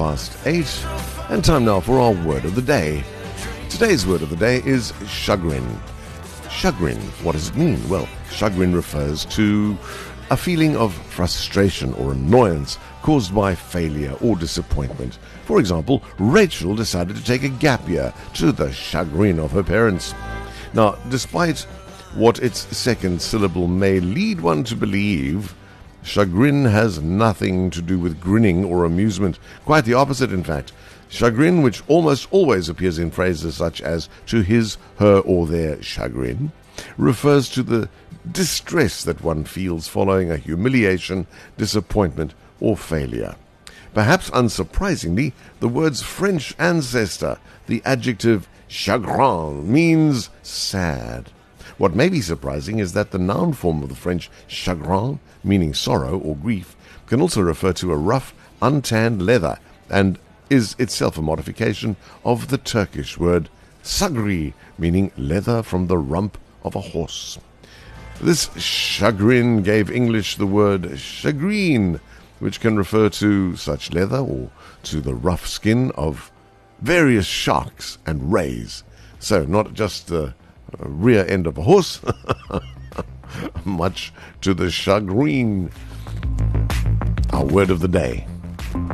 8:15, and time now for our word of the day. Today's word of the day is chagrin. Chagrin, what does it mean? Well, chagrin refers to a feeling of frustration or annoyance caused by failure or disappointment. For example, Rachel decided to take a gap year to the chagrin of her parents. Now, despite what its second syllable may lead one to believe, chagrin has nothing to do with grinning or amusement. Quite the opposite, in fact. Chagrin, which almost always appears in phrases such as to his, her, or their chagrin, refers to the distress that one feels following a humiliation, disappointment, or failure. Perhaps unsurprisingly, the word's French ancestor, the adjective chagrin, means sad. What may be surprising is that the noun form of the French chagrin, meaning sorrow or grief, can also refer to a rough, untanned leather, and is itself a modification of the Turkish word sagri, meaning leather from the rump of a horse. This chagrin gave English the word chagrin, which can refer to such leather or to the rough skin of various sharks and rays. So not just the rear end of a horse, much to the chagrin. Our word of the day.